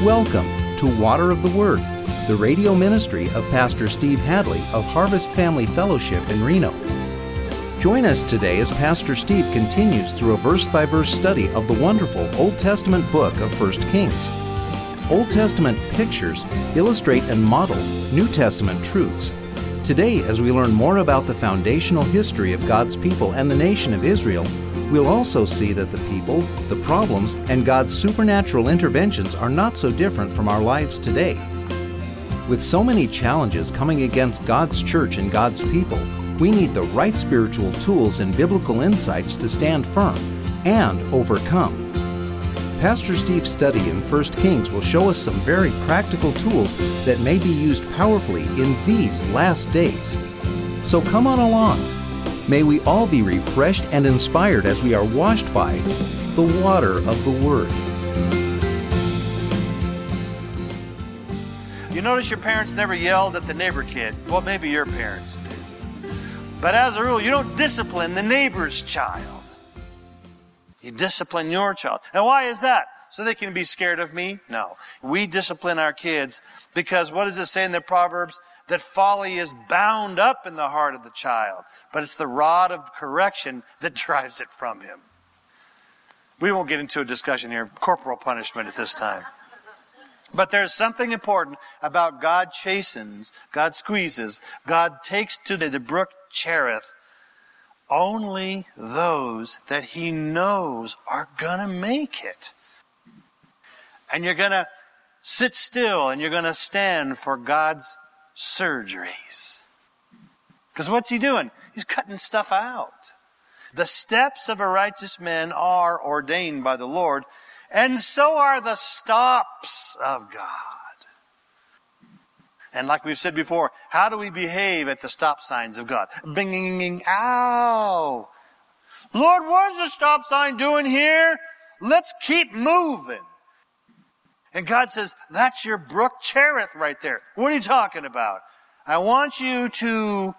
Welcome to Water of the Word, the radio ministry of Pastor Steve Hadley of Harvest Family Fellowship in Reno. Join us today as Pastor Steve continues through a verse-by-verse study of the wonderful Old Testament book of 1 Kings. Old Testament pictures illustrate and model New Testament truths. Today, as we learn more about the foundational history of God's people and the nation of Israel, we'll also see that the people, the problems, and God's supernatural interventions are not so different from our lives today. With so many challenges coming against God's church and God's people, we need the right spiritual tools and biblical insights to stand firm and overcome. Pastor Steve's study in 1 Kings will show us some very practical tools that may be used powerfully in these last days. So come on along. May we all be refreshed and inspired as we are washed by the water of the Word. You notice your parents never yelled at the neighbor kid. Well, maybe your parents did. But as a rule, you don't discipline the neighbor's child. You discipline your child. And why is that? So they can be scared of me? No. We discipline our kids because what does it say in the Proverbs? That folly is bound up in the heart of the child, but it's the rod of correction that drives it from him. We won't get into a discussion here of corporal punishment at this time. But there's something important about God chastens, God squeezes, God takes to the brook Cherith only those that He knows are going to make it. And you're going to sit still and you're going to stand for God's surgeries. Because what's He doing? He's cutting stuff out. The steps of a righteous man are ordained by the Lord, and so are the stops of God. And like we've said before, how do we behave at the stop signs of God? Bing, ow! Lord, what's the stop sign doing here? Let's keep moving. And God says, that's your brook Cherith right there. What are you talking about? I want you to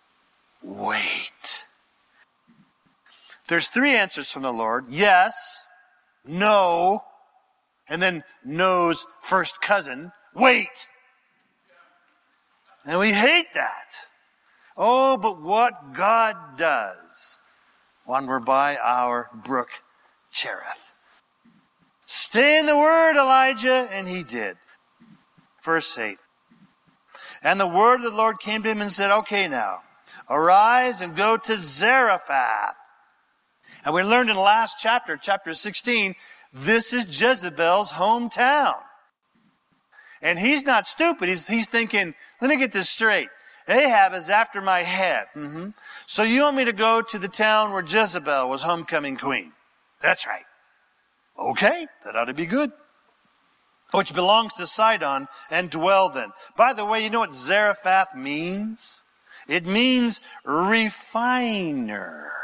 wait. There's three answers from the Lord. Yes, no, and then no's first cousin, wait. And we hate that. Oh, but what God does when we're by our brook Cherith. Stay in the Word, Elijah, and he did. Verse 8. And the word of the Lord came to him and said, okay now, arise and go to Zarephath. And we learned in the last chapter, chapter 16, this is Jezebel's hometown. And he's not stupid. He's thinking, let me get this straight. Ahab is after my head. So you want me to go to the town where Jezebel was homecoming queen? That's right. Okay, that ought to be good. Which belongs to Sidon, and dwell then. By the way, you know what Zarephath means? It means refiner.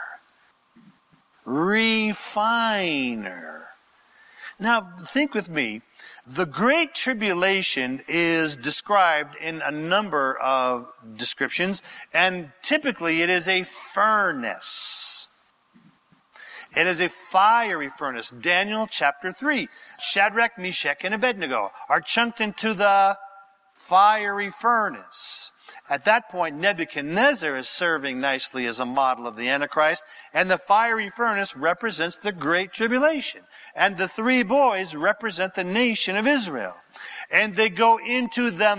Refiner. Now, think with me. The Great Tribulation is described in a number of descriptions, and typically it is a furnace. It is a fiery furnace. Daniel chapter 3. Shadrach, Meshach, and Abednego are chunked into the fiery furnace. At that point, Nebuchadnezzar is serving nicely as a model of the Antichrist, and the fiery furnace represents the Great Tribulation. And the three boys represent the nation of Israel. And they go into the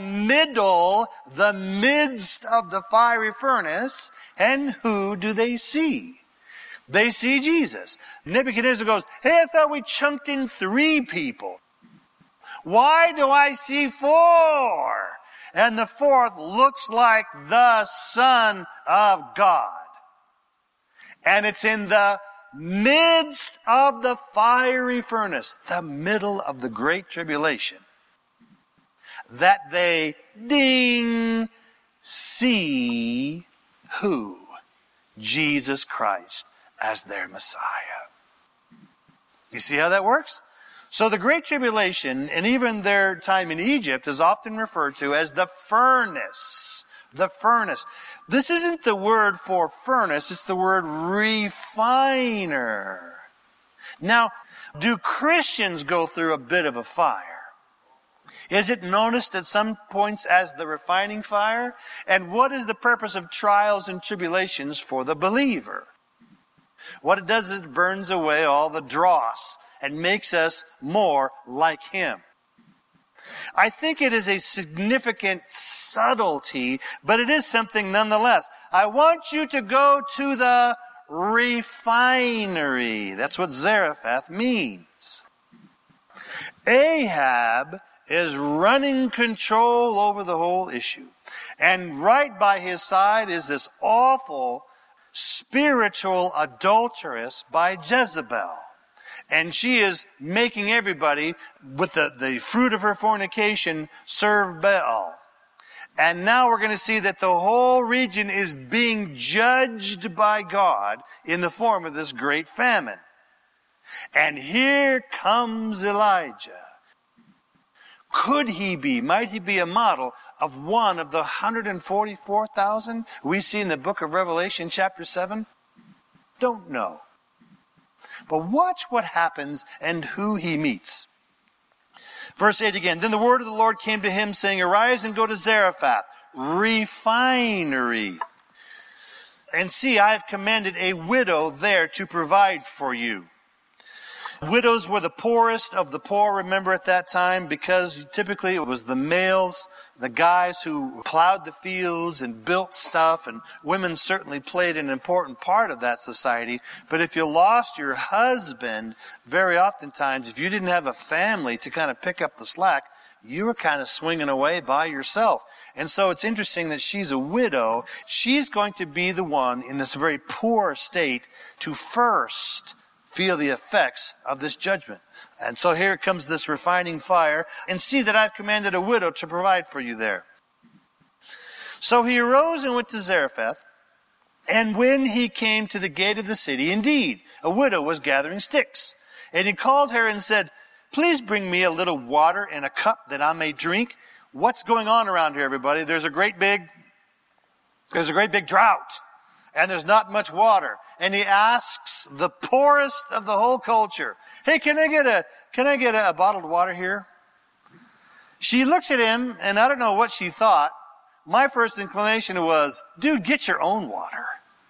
midst of the fiery furnace, and who do they see? They see Jesus. Nebuchadnezzar goes, hey, I thought we chunked in 3 people. Why do I see 4? And the 4th looks like the Son of God. And it's in the midst of the fiery furnace, the middle of the Great Tribulation, that they, see who? Jesus Christ as their Messiah. You see how that works? So the Great Tribulation, and even their time in Egypt, is often referred to as the furnace. The furnace. This isn't the word for furnace, it's the word refiner. Now, do Christians go through a bit of a fire? Is it noticed at some points as the refining fire? And what is the purpose of trials and tribulations for the believer? What it does is it burns away all the dross and makes us more like Him. I think it is a significant subtlety, but it is something nonetheless. I want you to go to the refinery. That's what Zarephath means. Ahab is running control over the whole issue. And right by his side is this awful spiritual adulteress by Jezebel. And she is making everybody, with the fruit of her fornication, serve Baal. And now we're going to see that the whole region is being judged by God in the form of this great famine. And here comes Elijah. Might he be a model of one of the 144,000 we see in the book of Revelation chapter 7? Don't know. But watch what happens and who he meets. Verse 8 again. Then the word of the Lord came to him, saying, Arise and go to Zarephath, refinery. And see, I have commanded a widow there to provide for you. Widows were the poorest of the poor, remember, at that time, because typically it was the males, the guys who plowed the fields and built stuff, and women certainly played an important part of that society. But if you lost your husband, very oftentimes, if you didn't have a family to kind of pick up the slack, you were kind of swinging away by yourself. And so it's interesting that she's a widow. She's going to be the one in this very poor state to first feel the effects of this judgment. And so here comes this refining fire. And see that I've commanded a widow to provide for you there. So he arose and went to Zarephath. And when he came to the gate of the city, indeed, a widow was gathering sticks. And he called her and said, Please bring me a little water in a cup that I may drink. What's going on around here, everybody? There's a great big drought. And there's not much water. And he asks the poorest of the whole culture, Hey, can I get a bottled water here? She looks at him, and I don't know what she thought. My first inclination was, dude, get your own water.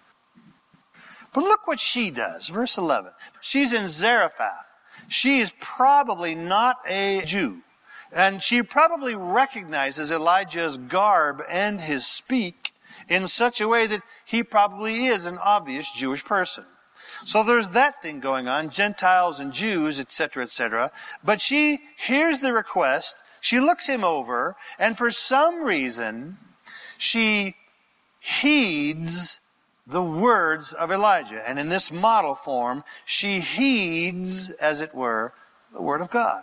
But look what she does. Verse 11. She's in Zarephath. She is probably not a Jew. And she probably recognizes Elijah's garb and his speak in such a way that he probably is an obvious Jewish person. So there's that thing going on, Gentiles and Jews, etc., etc. But she hears the request, she looks him over, and for some reason, she heeds the words of Elijah. And in this model form, she heeds, as it were, the word of God.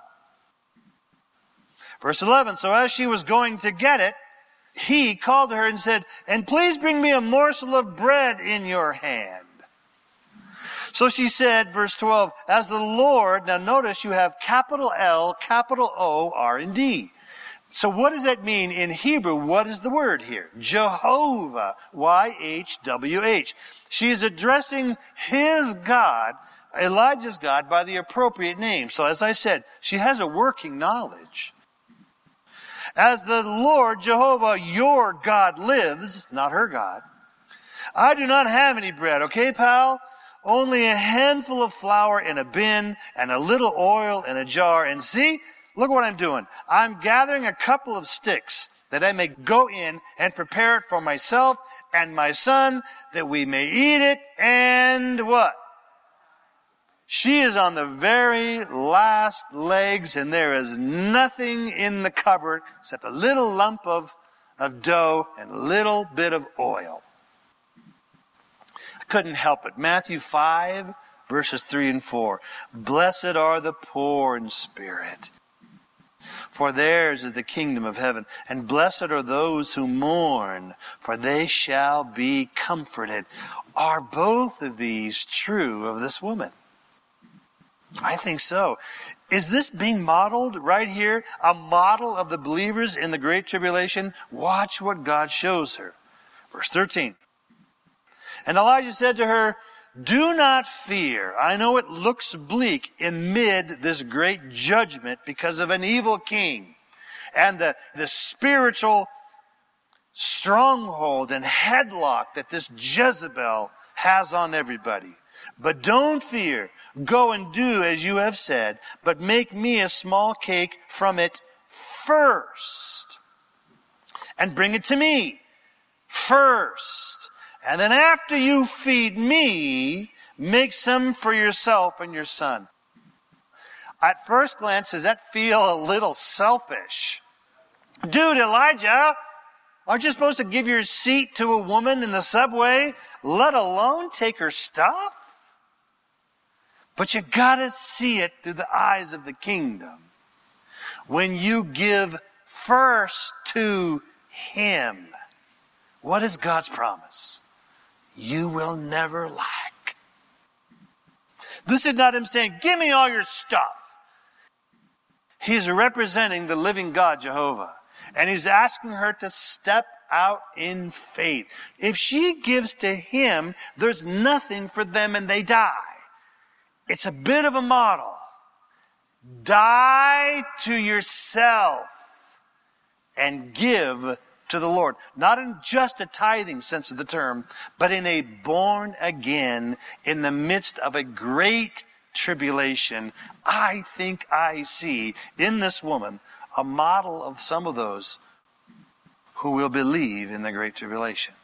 Verse 11, so as she was going to get it, he called to her and said, And please bring me a morsel of bread in your hand. So she said, verse 12, As the Lord, now notice you have capital L, capital O, R, and D. So what does that mean in Hebrew? What is the word here? Jehovah, Y-H-W-H. She is addressing his God, Elijah's God, by the appropriate name. So as I said, she has a working knowledge. As the Lord, Jehovah, your God lives, not her God, I do not have any bread, okay, pal? Only a handful of flour in a bin and a little oil in a jar. And see, look what I'm doing. I'm gathering a couple of sticks that I may go in and prepare it for myself and my son, that we may eat it. And what? She is on the very last legs, and there is nothing in the cupboard except a little lump of dough and a little bit of oil. I couldn't help it. Matthew 5, verses 3 and 4. Blessed are the poor in spirit, for theirs is the kingdom of heaven. And blessed are those who mourn, for they shall be comforted. Are both of these true of this woman? I think so. Is this being modeled right here? A model of the believers in the Great Tribulation? Watch what God shows her. Verse 13. And Elijah said to her, Do not fear. I know it looks bleak amid this great judgment because of an evil king. and the spiritual stronghold and headlock that this Jezebel has on everybody. But don't fear. Go and do as you have said, but make me a small cake from it first. And bring it to me first. And then after you feed me, make some for yourself and your son. At first glance, does that feel a little selfish? Dude, Elijah, aren't you supposed to give your seat to a woman in the subway, let alone take her stuff? But you gotta see it through the eyes of the kingdom. When you give first to Him, what is God's promise? You will never lack. This is not Him saying, give me all your stuff. He's representing the living God, Jehovah. And He's asking her to step out in faith. If she gives to Him, there's nothing for them and they die. It's a bit of a model. Die to yourself and give to the Lord. Not in just a tithing sense of the term, but in a born again, in the midst of a great tribulation. I think I see in this woman a model of some of those who will believe in the great tribulation.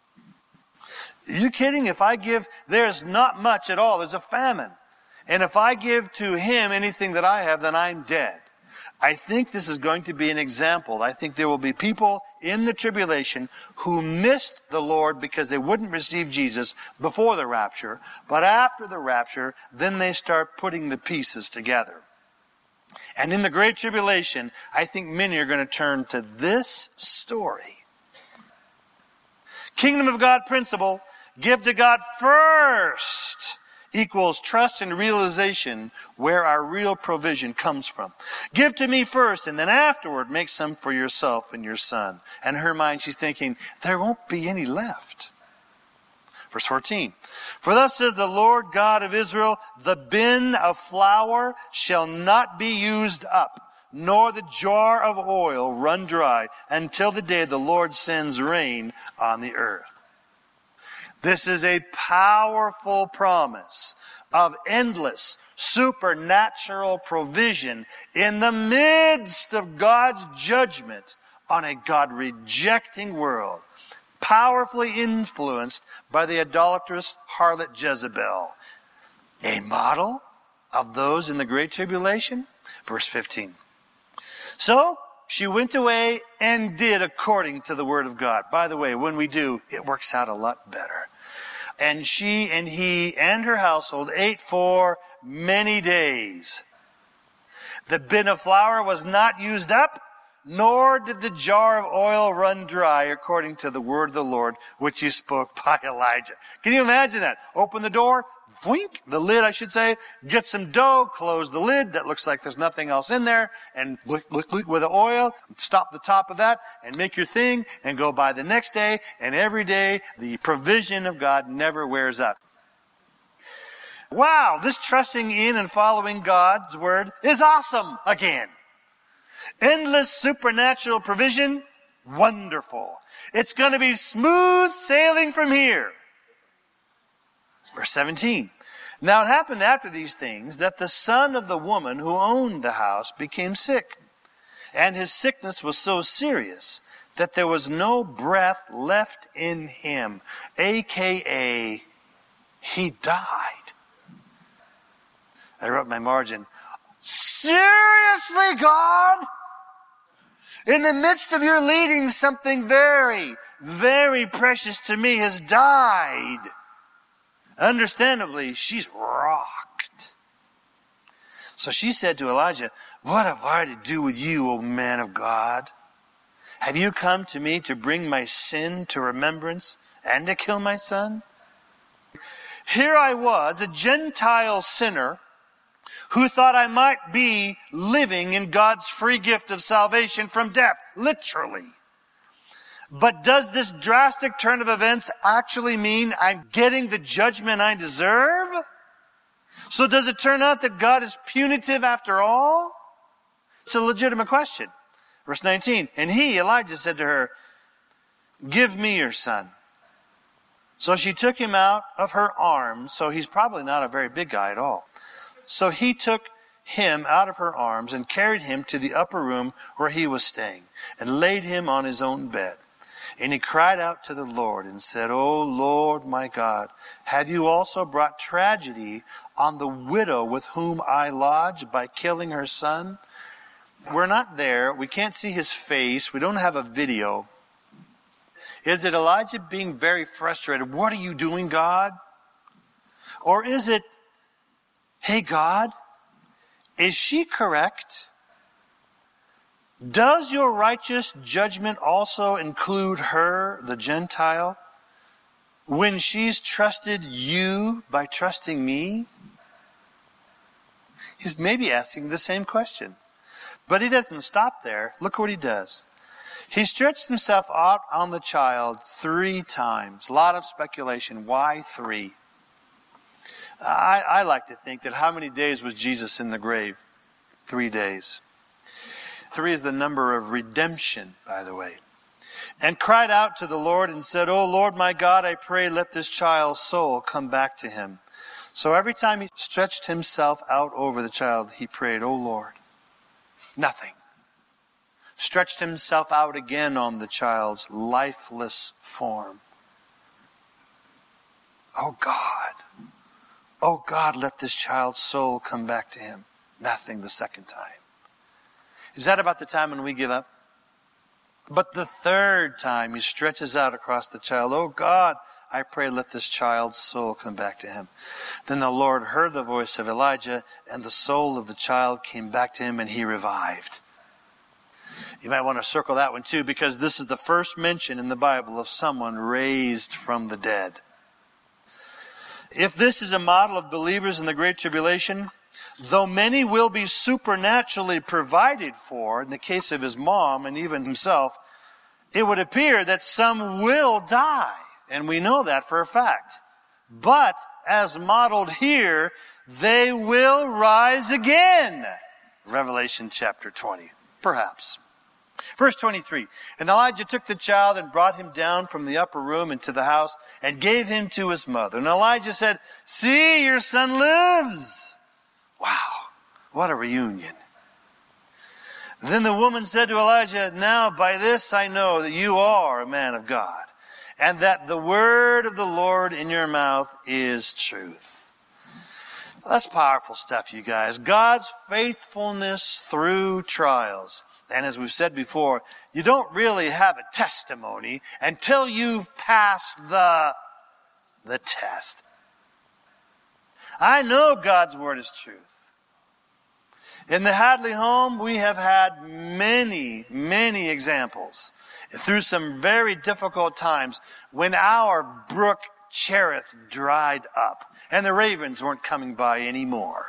Are you kidding? If I give, there's not much at all. There's a famine. And if I give to Him anything that I have, then I'm dead. I think this is going to be an example. I think there will be people in the tribulation who missed the Lord because they wouldn't receive Jesus before the rapture. But after the rapture, then they start putting the pieces together. And in the great tribulation, I think many are going to turn to this story. Kingdom of God principle, give to God first, equals trust and realization where our real provision comes from. Give to me first, and then afterward make some for yourself and your son. And in her mind, she's thinking, there won't be any left. Verse 14. For thus says the Lord God of Israel, the bin of flour shall not be used up, nor the jar of oil run dry, until the day the Lord sends rain on the earth. This is a powerful promise of endless supernatural provision in the midst of God's judgment on a God-rejecting world, powerfully influenced by the idolatrous harlot Jezebel. A model of those in the Great Tribulation? Verse 15. So she went away and did according to the word of God. By the way, when we do, it works out a lot better. And she and he and her household ate for many days. The bin of flour was not used up, nor did the jar of oil run dry, according to the word of the Lord, which He spoke by Elijah. Can you imagine that? Open the door, voink, the lid, I should say, get some dough, close the lid, that looks like there's nothing else in there, and lick with the oil, stop the top of that, and make your thing, and go by the next day, and every day, the provision of God never wears out. Wow, this trusting in and following God's word is awesome again. Endless supernatural provision, wonderful. It's going to be smooth sailing from here. Verse 17. Now it happened after these things that the son of the woman who owned the house became sick. And his sickness was so serious that there was no breath left in him. AKA, he died. I wrote my margin. Seriously, God? In the midst of your leading, something very, very precious to me has died. Understandably, she's rocked. So she said to Elijah, what have I to do with you, O man of God? Have you come to me to bring my sin to remembrance and to kill my son? Here I was, a Gentile sinner, who thought I might be living in God's free gift of salvation from death, literally. But does this drastic turn of events actually mean I'm getting the judgment I deserve? So does it turn out that God is punitive after all? It's a legitimate question. Verse 19, and he, Elijah, said to her, give me your son. So she took him out of her arms. So he's probably not a very big guy at all. So he took him out of her arms and carried him to the upper room where he was staying and laid him on his own bed. And he cried out to the Lord and said, O Lord my God, have you also brought tragedy on the widow with whom I lodged by killing her son? We're not there. We can't see his face. We don't have a video. Is it Elijah being very frustrated? What are you doing, God? Or is it, hey, God, is she correct? Does your righteous judgment also include her, the Gentile, when she's trusted you by trusting me? He's maybe asking the same question. But he doesn't stop there. Look what he does. He stretched himself out on the child 3 times. A lot of speculation. Why 3? I like to think that how many days was Jesus in the grave? 3 days. 3 is the number of redemption, by the way. And cried out to the Lord and said, O Lord my God, I pray let this child's soul come back to him. So every time he stretched himself out over the child, he prayed, O Lord. Nothing. Stretched himself out again on the child's lifeless form. Oh God, let this child's soul come back to him. Nothing the second time. Is that about the time when we give up? But the 3rd time he stretches out across the child. Oh God, I pray let this child's soul come back to him. Then the Lord heard the voice of Elijah, and the soul of the child came back to him, and he revived. You might want to circle that one too, because this is the first mention in the Bible of someone raised from the dead. If this is a model of believers in the Great Tribulation, though many will be supernaturally provided for, in the case of his mom and even himself, it would appear that some will die. And we know that for a fact. But, as modeled here, they will rise again. Revelation chapter 20. Perhaps. Verse 23. And Elijah took the child and brought him down from the upper room into the house and gave him to his mother. And Elijah said, see, your son lives. Wow. What a reunion. Then the woman said to Elijah, now by this I know that you are a man of God, and that the word of the Lord in your mouth is truth. That's powerful stuff, you guys. God's faithfulness through trials. And as we've said before, you don't really have a testimony until you've passed the test. I know God's word is truth. In the Hadley home, we have had many, many examples through some very difficult times when our brook Cherith dried up and the ravens weren't coming by anymore.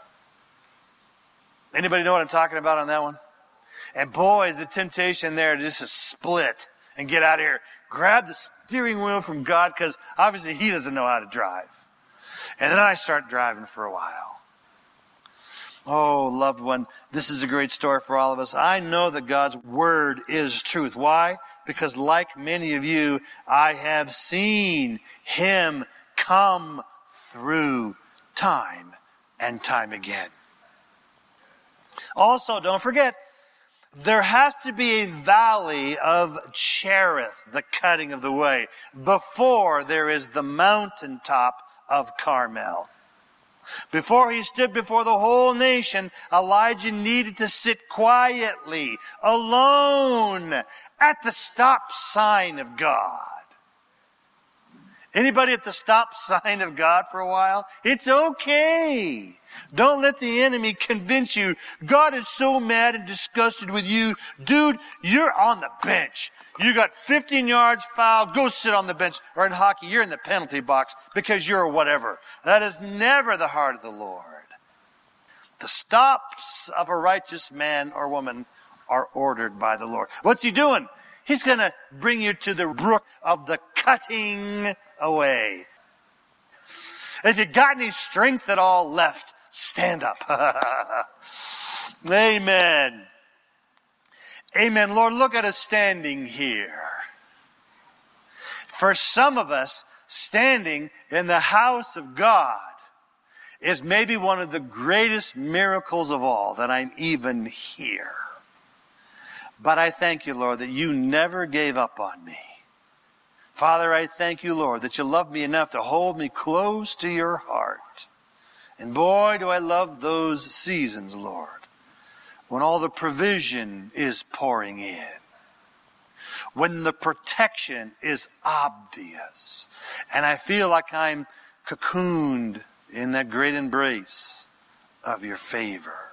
Anybody know what I'm talking about on that one? And boy, is the temptation there to just split and get out of here. Grab the steering wheel from God, because obviously he doesn't know how to drive. And then I start driving for a while. Oh, loved one, this is a great story for all of us. I know that God's word is truth. Why? Because like many of you, I have seen him come through time and time again. Also, don't forget, there has to be a valley of Cherith, the cutting of the way, before there is the mountaintop of Carmel. Before he stood before the whole nation, Elijah needed to sit quietly, alone, at the stop sign of God. Anybody at the stop sign of God for a while? It's okay. Don't let the enemy convince you God is so mad and disgusted with you. Dude, you're on the bench. You got 15 yards fouled. Go sit on the bench. Or in hockey, you're in the penalty box because you're whatever. That is never the heart of the Lord. The stops of a righteous man or woman are ordered by the Lord. What's he doing? He's going to bring you to the brook of the cutting away. If you got any strength at all left, stand up. Amen. Amen. Lord, look at us standing here. For some of us, standing in the house of God is maybe one of the greatest miracles of all, that I'm even here. But I thank you, Lord, that you never gave up on me. Father, I thank you, Lord, that you love me enough to hold me close to your heart. And boy, do I love those seasons, Lord, when all the provision is pouring in, when the protection is obvious, and I feel like I'm cocooned in that great embrace of your favor.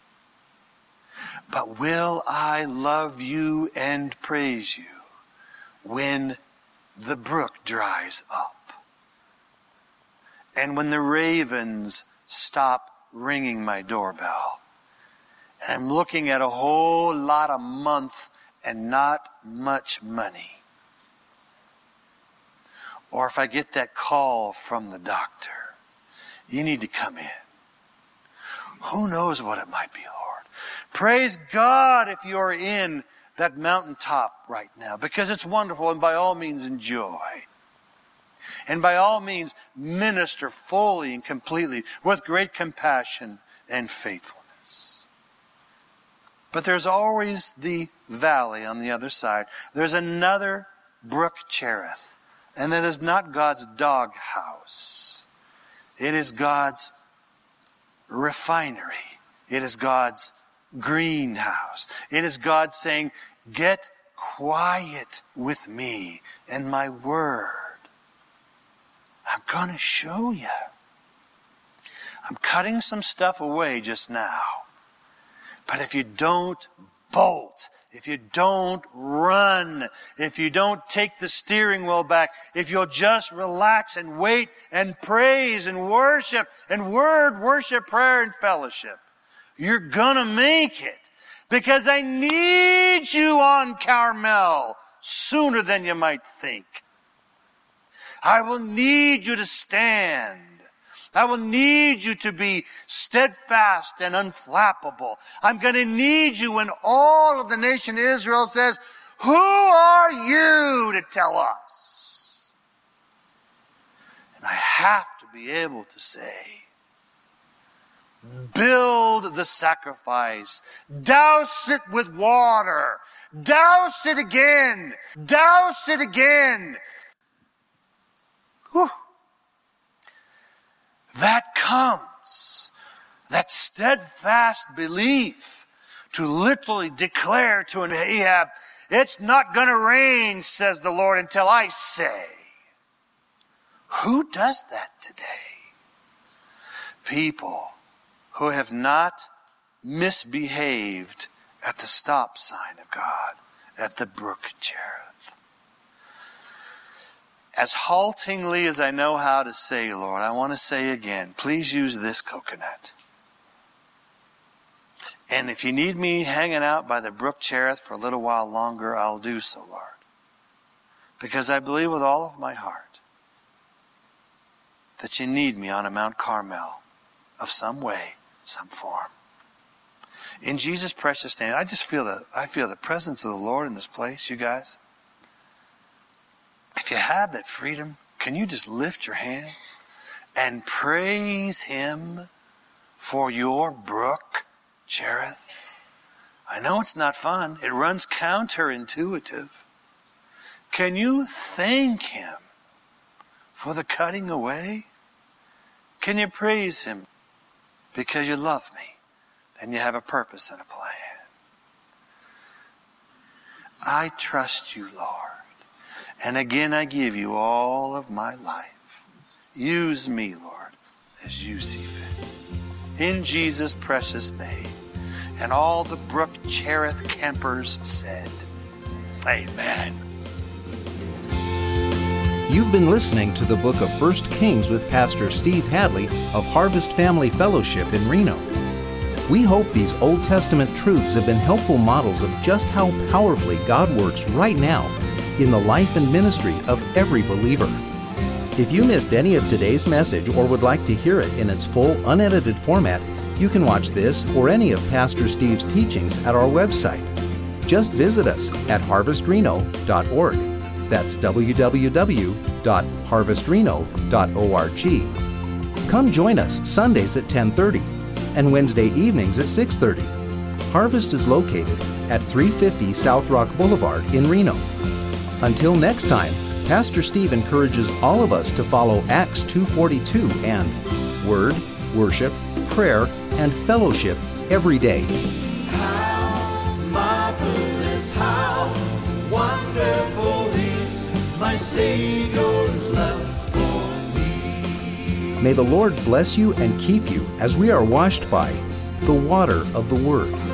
But will I love you and praise you when the brook dries up, and when the ravens stop ringing my doorbell, and I'm looking at a whole lot of month and not much money? Or if I get that call from the doctor, you need to come in. Who knows what it might be, Lord? Praise God if you're in that mountaintop right now, because it's wonderful, and by all means enjoy. And by all means minister fully and completely with great compassion and faithfulness. But there's always the valley on the other side. There's another brook Cherith, and that is not God's doghouse. It is God's refinery. It is God's greenhouse. It is God saying, get quiet with me and my word. I'm going to show you. I'm cutting some stuff away just now. But if you don't bolt, if you don't run, if you don't take the steering wheel back, if you'll just relax and wait and praise and worship and worship, prayer, and fellowship, you're gonna make it. Because I need you on Carmel sooner than you might think. I will need you to stand. I will need you to be steadfast and unflappable. I'm going to need you when all of the nation of Israel says, who are you to tell us? And I have to be able to say, build the sacrifice. Douse it with water. Douse it again. Douse it again. Whew. That comes, that steadfast belief to literally declare to an Ahab, it's not going to rain, says the Lord, until I say. Who does that today? People who have not misbehaved at the stop sign of God, at the brook Cherith. As haltingly as I know how to say, Lord, I want to say again, please use this coconut. And if you need me hanging out by the brook Cherith for a little while longer, I'll do so, Lord. Because I believe with all of my heart that you need me on a Mount Carmel of some way, some form. In Jesus' precious name, I feel the presence of the Lord in this place, you guys. If you have that freedom, can you just lift your hands and praise Him for your brook Cherith? I know it's not fun. It runs counterintuitive. Can you thank Him for the cutting away? Can you praise Him because you love me and you have a purpose and a plan? I trust you, Lord. And again, I give you all of my life. Use me, Lord, as you see fit. In Jesus' precious name. And all the brook Cherith campers said, amen. You've been listening to the book of 1 Kings with Pastor Steve Hadley of Harvest Family Fellowship in Reno. We hope these Old Testament truths have been helpful models of just how powerfully God works right now in the life and ministry of every believer. If you missed any of today's message or would like to hear it in its full, unedited format, you can watch this or any of Pastor Steve's teachings at our website, Just visit us at harvestreno.org. That's www.harvestreno.org. Come join us Sundays at 10:30 and Wednesday evenings at 6:30. Harvest is located at 350 South Rock Boulevard in Reno. Until next time, Pastor Steve encourages all of us to follow Acts 2:42 and Word, Worship, Prayer, and Fellowship every day. How marvelous, how wonderful is my Savior's love for me. May the Lord bless you and keep you as we are washed by the water of the Word.